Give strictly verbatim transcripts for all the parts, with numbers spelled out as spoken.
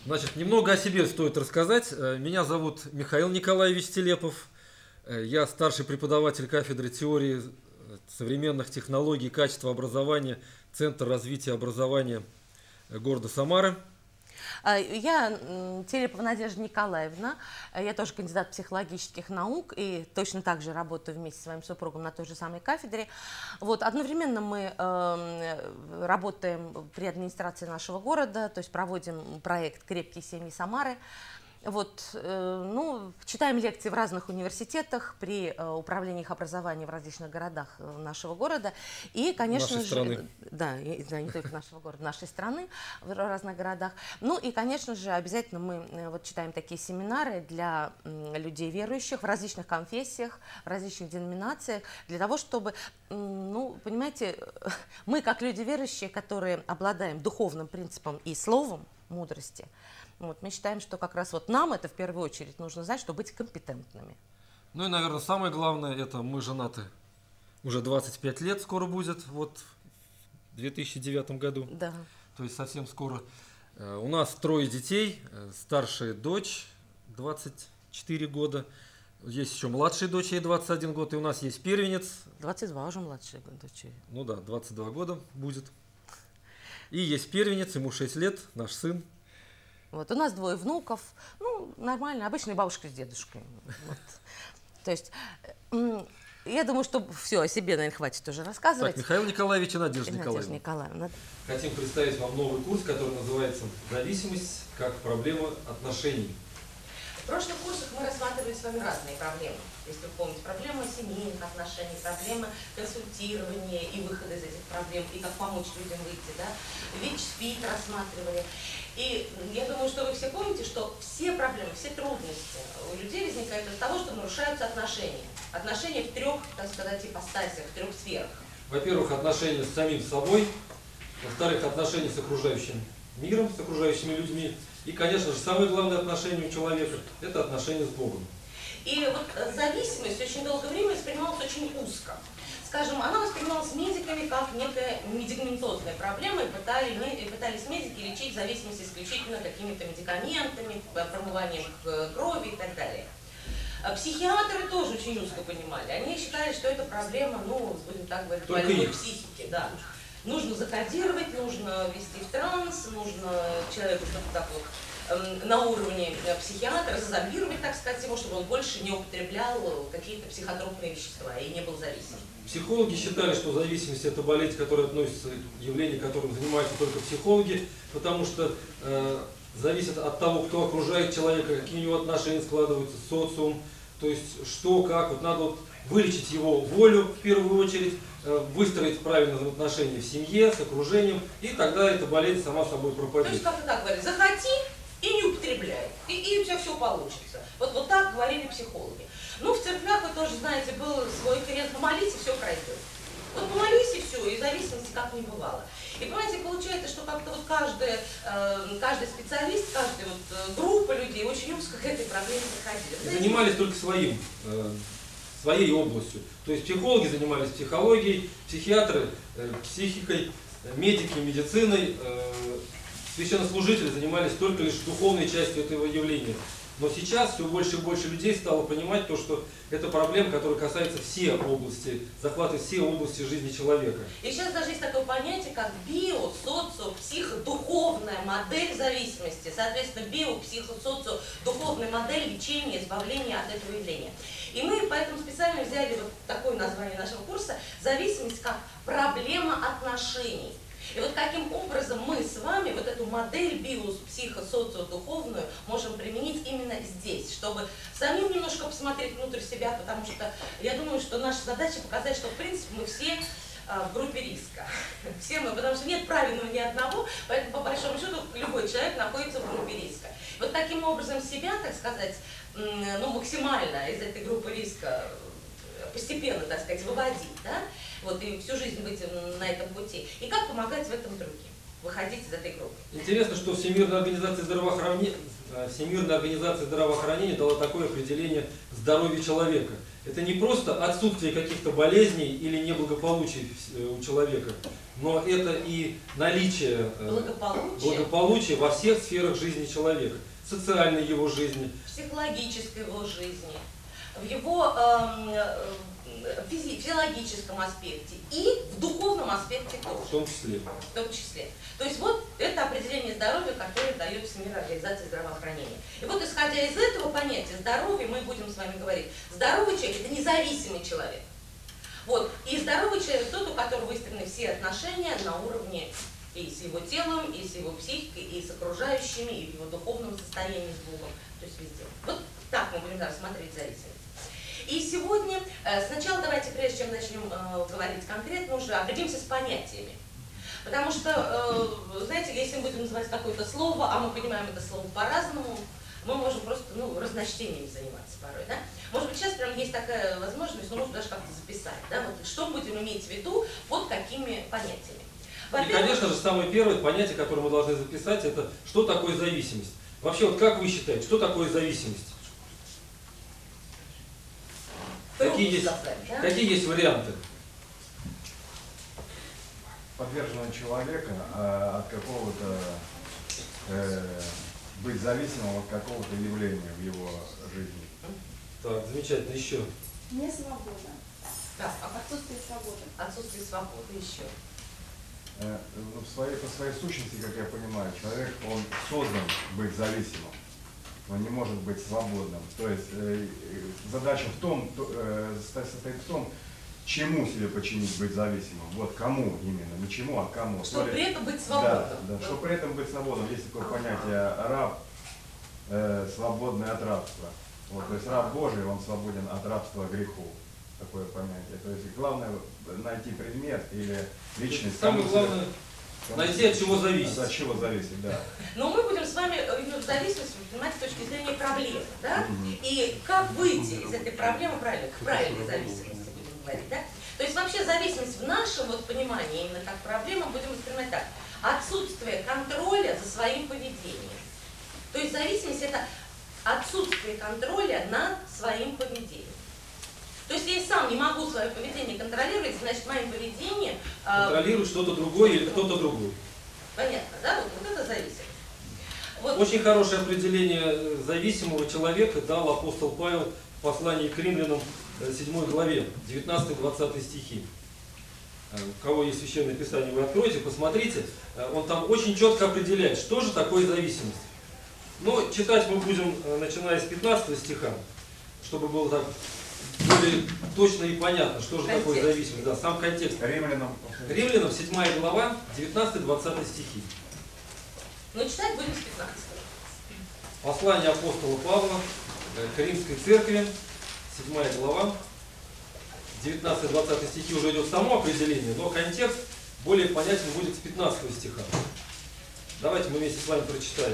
Значит, немного о себе стоит рассказать. Меня зовут Михаил Николаевич Телепов. Я старший преподаватель кафедры теории современных технологий и качества образования, Центр развития образования города Самары. Я Телепова Надежда Николаевна, я тоже кандидат психологических наук и точно так же работаю вместе с своим супругом на той же самой кафедре. Вот, одновременно мы э, работаем при администрации нашего города, то есть проводим проект «Крепкие семьи Самары». Вот, э, ну, читаем лекции в разных университетах при э, управлении их образования в различных городах нашего города. И, конечно нашей же, страны. Да, и, да, не только нашего города, нашей страны, в разных городах. Ну и, конечно же, обязательно мы э, вот, читаем такие семинары для э, людей верующих в различных конфессиях, в различных деноминациях, для того, чтобы, э, ну, понимаете, мы, как люди верующие, которые обладаем духовным принципом и словом мудрости, вот, мы считаем, что как раз вот нам это в первую очередь нужно знать, чтобы быть компетентными. Ну и, наверное, самое главное, это мы женаты уже двадцать пять лет скоро будет, вот в две тысячи девятом году. Да. То есть совсем скоро. У нас трое детей, старшая дочь двадцать четыре года, есть еще младшая дочь, ей двадцать один год, и у нас есть первенец. двадцать два уже младшая дочь. Ну да, двадцать два года будет. И есть первенец, ему шесть лет, наш сын. Вот, у нас двое внуков, ну, нормально, обычная бабушка с дедушкой. Вот. То есть, я думаю, что все, о себе, наверное, хватит уже рассказывать. Так, Михаил Николаевич и Надежда, Надежда Николаевна. Николаевна. Хотим представить вам новый курс, который называется «Зависимость как проблема отношений». В прошлых курсах мы рассматривали с вами разные проблемы. Если вы помните, проблемы семейных отношений, проблемы консультирования и выхода из этих проблем, и как помочь людям выйти, да? ВИЧ-СПИД рассматривали. И я думаю, что вы все помните, что все проблемы, все трудности у людей возникают от того, что нарушаются отношения. Отношения в трех, так сказать, ипостасях, в трех сферах. Во-первых, отношения с самим собой. Во-вторых, отношения с окружающим миром, с окружающими людьми. И, конечно же, самое главное отношение у человека – это отношение с Богом. И вот зависимость очень долгое время воспринималась очень узко. Скажем, она воспринималась медиками как некая медикаментозная проблема, и пытались, и пытались медики лечить зависимость исключительно какими-то медикаментами, промыванием крови и так далее. Психиатры тоже очень узко понимали. Они считали, что это проблема, ну, будем так говорить, больной психики. Да. Нужно закодировать, нужно ввести в транс, нужно человеку что-то так вот э, на уровне психиатра зазомбировать, так сказать, его, чтобы он больше не употреблял какие-то психотропные вещества и не был зависим. Психологи считали, что зависимость – это болезнь, которая относится к явлению, которым занимаются только психологи, потому что э, зависит от того, кто окружает человека, какие у него отношения складываются с социумом, то есть что, как, вот надо вот вылечить его волю в первую очередь, выстроить правильные отношения в семье, с окружением, и тогда эта болезнь сама собой пропадет. То есть, как-то так говорили, захоти и не употребляй, и, и у тебя все получится. Вот, вот так говорили психологи. Ну, в церквях, вы тоже знаете, был свой крест, помолись, и все пройдет. Вот помолись, и все, и зависимости как не бывало. И, понимаете, получается, что как-то вот каждый, э, каждый специалист, каждая вот группа людей очень узко к этой проблеме подходили. Занимались только своим. Э, своей областью. То есть психологи занимались психологией, психиатры э, психикой, медики медициной, э, священнослужители занимались только лишь духовной частью этого явления. Но сейчас все больше и больше людей стало понимать то, что это проблема, которая касается все области, захватывает все области жизни человека. И сейчас даже есть такое понятие, как био, социо, психо, духовная модель зависимости. Соответственно, био, психо, социо, духовная модель лечения, избавления от этого явления. И мы поэтому специально взяли вот такое название нашего курса «Зависимость как проблема отношений». И вот каким образом мы с вами вот эту модель био, психо, социо, духовную можем применить именно здесь, чтобы самим немножко посмотреть внутрь себя, потому что я думаю, что наша задача показать, что в принципе мы все а, в группе риска. Все мы, потому что нет правильного ни одного, поэтому по большому счету любой человек находится в группе риска. Вот таким образом себя, так сказать, ну, максимально из этой группы риска постепенно, так сказать, выводить, да, вот, и всю жизнь быть на этом пути. И как помогать в этом другим, выходить из этой группы. Интересно, что Всемирная организация здравоохранения, Всемирная организация здравоохранения дала такое определение здоровья человека. Это не просто отсутствие каких-то болезней или неблагополучий у человека, но это и наличие э, Благополучие, благополучия во всех сферах жизни человека, социальной его жизни, психологической его жизни, в его эм, э, физи- физиологическом аспекте и в духовном аспекте в тоже, том числе. в том числе. То есть вот это определение здоровья, которое дает Всемирная организация здравоохранения. И вот исходя из этого понятия здоровья, мы будем с вами говорить, здоровый человек – это независимый человек. Вот. И здоровый человек тот, у которого выстроены все отношения на уровне и с его телом, и с его психикой, и с окружающими, и в его духовном состоянии с Богом. То есть везде. Вот так мы будем рассматривать зависимость. И сегодня, э, сначала давайте, прежде чем начнем э, говорить конкретно, уже определимся с понятиями. Потому что, э, знаете, если мы будем называть какое-то слово, а мы понимаем это слово по-разному, мы можем просто ну, разночтениями заниматься порой. Да? Может быть, сейчас прям есть такая возможность, ну, можно даже как-то записать. Да? Вот, что мы будем иметь в виду, под какими понятиями. И, конечно же, самое первое понятие, которое мы должны записать, это что такое зависимость. Вообще, вот как вы считаете, что такое зависимость? Какие есть, сказать, да? какие есть варианты? Подверженного человека а, от какого-то, э, быть зависимым от какого-то явления в его жизни. Так, замечательно, еще. Не свобода. Да, Отсутствие свободы. отсутствие свободы еще. Э, ну, в своей, по своей сущности, как я понимаю, человек, он создан быть зависимым, он не может быть свободным. То есть э, задача в том, то, э, состоит в том, чему себе починить быть зависимым. Вот кому именно, не чему, а кому. Чтобы То при ли- этом быть свободным. Да, да, чтобы при этом быть свободным. Есть такое понятие раб, э, свободный от рабства. Вот, то есть раб Божий, он свободен от рабства греху. Такое понятие. То есть главное найти предмет или личность. Самое кому главное себе- найти, от чего зависит. От чего зависит, да. Но мы будем с вами именно зависимость понимать с точки зрения проблемы, да? Мгм. И как выйти из этой проблемы правильно, к правильной зависимости будем говорить, да? То есть вообще зависимость в нашем вот понимании именно как проблема будем воспринимать так: отсутствие контроля за своим поведением. То есть зависимость это отсутствие контроля над своим поведением. То есть я сам не могу свое поведение контролировать, значит моим поведением э, Контролирует что-то другое или кто-то другой. понятно, да? Вот, вот это зависимость. Вот. Очень хорошее определение зависимого человека дал апостол Павел в послании к римлянам седьмой главе, девятнадцатый-двадцатый стихи. У кого есть священное писание, вы откройте, посмотрите. Он там очень четко определяет, что же такое зависимость. Но читать мы будем, начиная с пятнадцатого стиха, чтобы было так более точно и понятно, что же Контекст. такое зависимость. Да, сам контекст. Римлянам. Римлянам седьмая глава, девятнадцатый-двадцатый стихи. Но читать будем с пятнадцатого. Послание апостола Павла к Римской церкви, седьмая глава, девятнадцатый-двадцатый стихи уже идет само определение, но контекст более понятен будет с пятнадцатого стиха. Давайте мы вместе с вами прочитаем.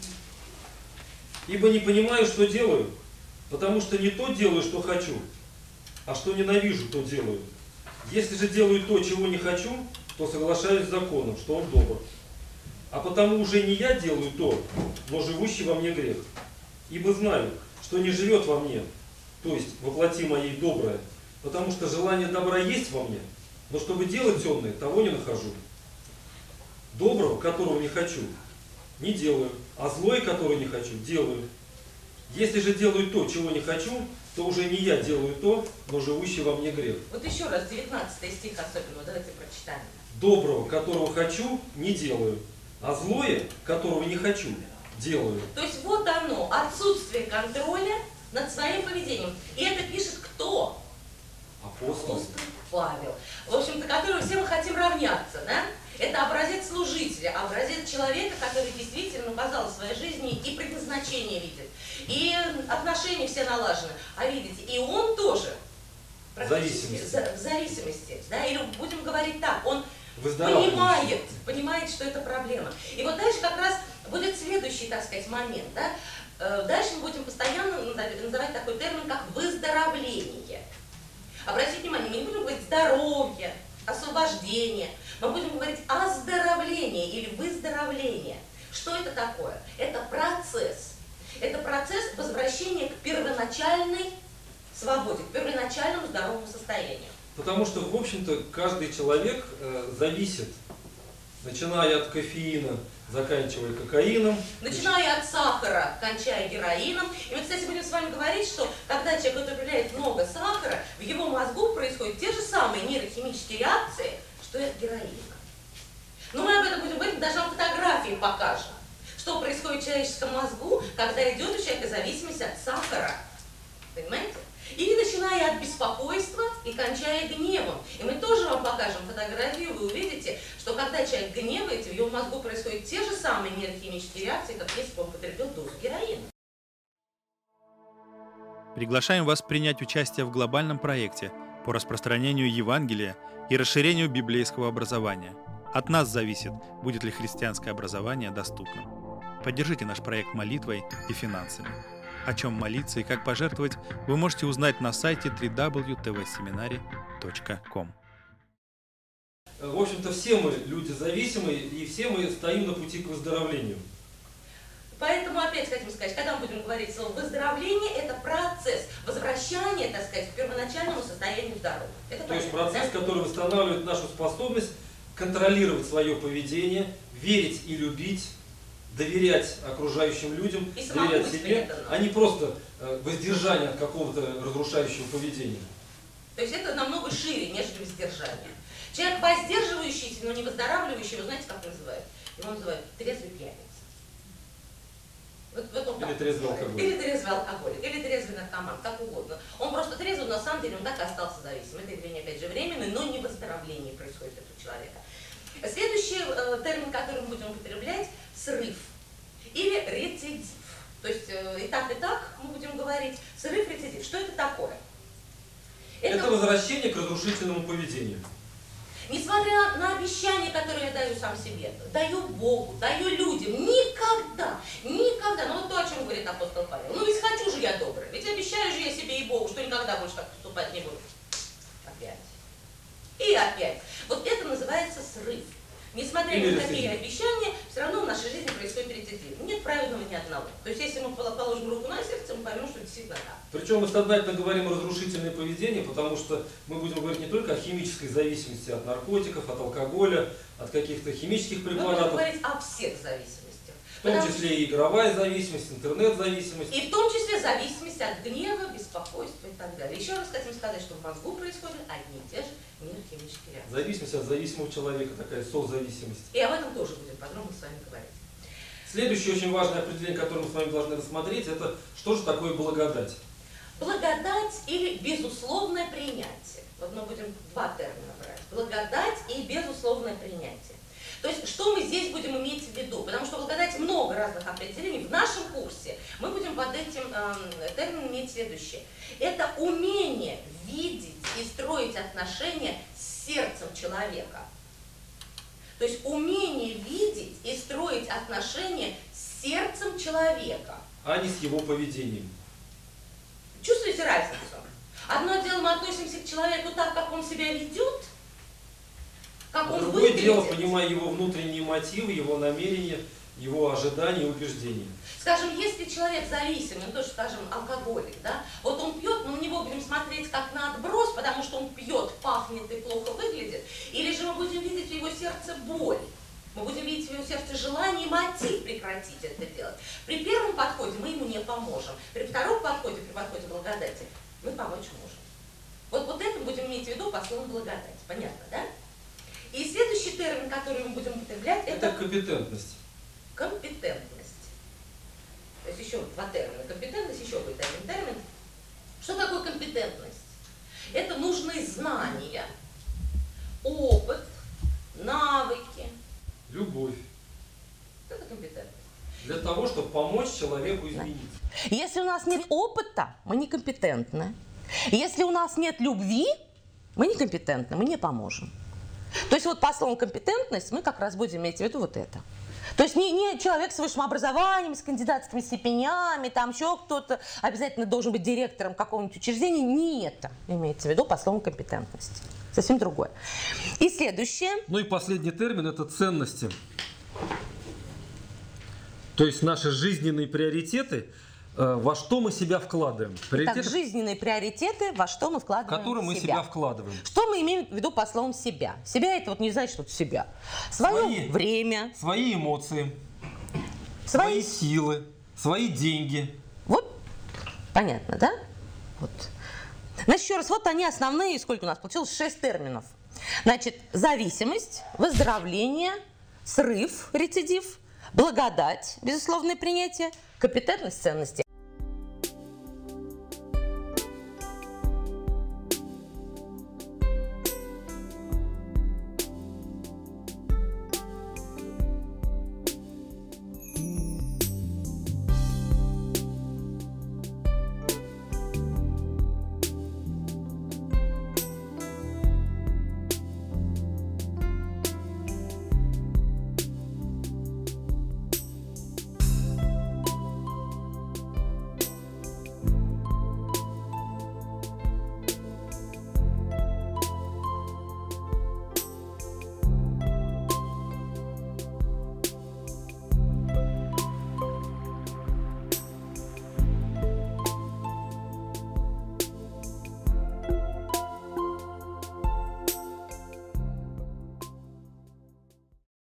«Ибо не понимаю, что делаю, потому что не то делаю, что хочу, а что ненавижу, то делаю. Если же делаю то, чего не хочу, то соглашаюсь с законом, что он добр. А потому уже не я делаю то, но живущий во мне грех. Ибо знаю, что не живет во мне, то есть во плоти моей доброе, потому что желание добра есть во мне, но чтобы делать темное, того не нахожу. Доброго, которого не хочу, не делаю, а злое, которое не хочу, делаю. Если же делаю то, чего не хочу, то уже не я делаю то, но живущий во мне грех. Вот еще раз, девятнадцатый стих особенно, давайте прочитаем. Доброго, которого хочу, не делаю, а злое, которого не хочу, делаю». То есть вот оно, отсутствие контроля над своим поведением. И это пишет кто? Апостол. Апостол Павел. В общем-то, которому все мы хотим равняться, да? Это образец служителя, образец человека, который действительно указал в своей жизни и предназначение видит, и отношения все налажены. А видите, и он тоже практически Зависимости. в зависимости, да? Или будем говорить так, он Выздоравливающий. понимает, понимает, что это проблема. И вот дальше как раз будет следующий, так сказать, момент, да? Э, Дальше мы будем постоянно называть такой термин, как выздоровление. Обратите внимание, мы не будем говорить здоровье, освобождение, мы будем говорить оздоровление или выздоровление. Что это такое? Это процесс. Это процесс возвращения к первоначальной свободе, к первоначальному здоровому состоянию. Потому что, в общем-то, каждый человек э, зависит, начиная от кофеина, заканчивая кокаином. Начиная от сахара, кончая героином. И мы, кстати, будем с вами говорить, что когда человек употребляет много сахара, в его мозгу происходят те же самые нейрохимические реакции, что и от героина. Но мы об этом будем говорить, даже вам фотографии покажем, что происходит в человеческом мозгу, когда идет у человека зависимость от сахара. Понимаете? Или начиная от беспокойства и кончая гневом. И мы тоже вам покажем фотографию, вы увидите, что когда человек гневается, в его мозгу происходят те же самые нейрохимические реакции, как если бы он потребил дозу героина. Приглашаем вас принять участие в глобальном проекте по распространению Евангелия и расширению библейского образования. От нас зависит, будет ли христианское образование доступным. Поддержите наш проект молитвой и финансами. О чем молиться и как пожертвовать, вы можете узнать на сайте дабл ю дабл ю дабл ю точка тэ вэ семинари точка ком. В общем-то, все мы люди зависимые, и все мы стоим на пути к выздоровлению. Поэтому опять хотим сказать, когда мы будем говорить слово выздоровление, это процесс возвращения, так сказать, к первоначальному состоянию здоровья. Это То есть понятно, процесс, да? который восстанавливает нашу способность контролировать свое поведение, верить и любить, доверять окружающим людям, И доверять самому себе, себе, а не просто э, воздержание от какого-то разрушающего поведения. То есть это намного шире, нежели воздержание. Человек воздерживающийся, но не выздоравливающий, вы знаете, как называют? Его называют трезвый пьяница. Вот, вот он Или так трезвый называет. алкоголик. Или трезвый алкоголик, или трезвый наркоман, как угодно. Он просто трезвый, но на самом деле он так и остался зависимым. Это явление, опять же, временное, но не выздоровление происходит у человека. Следующий э, термин, который мы будем употреблять, срыв или рецидив. То есть э, и так, и так мы будем говорить срыв, рецидив. Что это такое? Это возвращение к разрушительному поведению. Несмотря на обещания, которые я даю сам себе, даю Богу, даю людям, никогда, никогда, ну вот то, о чем говорит апостол Павел, ну ведь хочу же я добрый, ведь обещаю же я себе и Богу, что никогда больше так поступать не буду. Опять. И опять. Вот это называется срыв. Несмотря Или на такие рецидив. обещания, все равно в нашей жизни происходит рецидив. Нет праведного ни одного. То есть если мы положим руку на сердце, мы поймем, что действительно так. Причем мы сознательно говорим о разрушительное поведение, потому что мы будем говорить не только о химической зависимости от наркотиков, от алкоголя, от каких-то химических Мы будем препаратов, говорить о всех зависимостях. в том Потому числе и игровая зависимость, интернет-зависимость. И в том числе зависимость от гнева, беспокойства и так далее. Еще раз хотим сказать, что в мозгу происходят одни и те же нейрохимические реакции. Зависимость от зависимого человека, такая созависимость. И об этом тоже будем подробно с вами говорить. Следующее очень важное определение, которое мы с вами должны рассмотреть, это что же такое благодать. Благодать или безусловное принятие. Вот мы будем два термина брать. Благодать и безусловное принятие. То есть, что мы здесь будем иметь в виду? Потому что благодать много разных определений. В нашем курсе мы будем под этим э, термином иметь следующее. Это умение видеть и строить отношения с сердцем человека. То есть, умение видеть и строить отношения с сердцем человека. А не с его поведением. Чувствуете разницу? Одно дело, мы относимся к человеку так, как он себя ведет, как А он другое выглядит. дело, понимая его внутренние мотивы, его намерения, его ожидания и убеждения. Скажем, если человек зависимый, ну тоже, скажем, алкоголик, да, вот он пьет, мы на него будем смотреть как на отброс, потому что он пьет, пахнет и плохо выглядит, или же мы будем видеть в его сердце боль. Мы будем видеть в его сердце желание и мотив прекратить это делать. При первом подходе мы ему не поможем. При втором подходе, при подходе благодати, мы помочь можем. Вот, вот это будем иметь в виду по слову благодать. Понятно, да? И следующий термин, который мы будем употреблять, это, Это компетентность. компетентность. То есть еще два термина. Компетентность, еще будет один термин. Что такое компетентность? Это нужные знания, опыт, навыки. Любовь. Это компетентность. Для того, чтобы помочь человеку измениться. Если у нас нет опыта, мы некомпетентны. Если у нас нет любви, мы некомпетентны, мы не поможем. То есть вот по слову компетентность мы как раз будем иметь в виду вот это. То есть не, не человек с высшим образованием, с кандидатскими степенями, там еще кто-то обязательно должен быть директором какого-нибудь учреждения. Не это имеется в виду по слову компетентность. Совсем другое. И следующее. Ну и последний термин – это ценности. То есть наши жизненные приоритеты, Э, Во что мы себя вкладываем? Итак, Приоритеты, жизненные приоритеты, во что мы в вкладываем которые мы себя. себя вкладываем. Что мы имеем в виду под словом себя? Себя это вот не значит, что себя. Свое Свои. время, Свои эмоции, свои... свои силы, свои деньги. Вот, понятно, да? Вот. Значит, еще раз, вот они основные, сколько у нас получилось, шесть терминов. Значит, зависимость, выздоровление, срыв, рецидив, благодать, безусловное принятие, компетентность, ценности.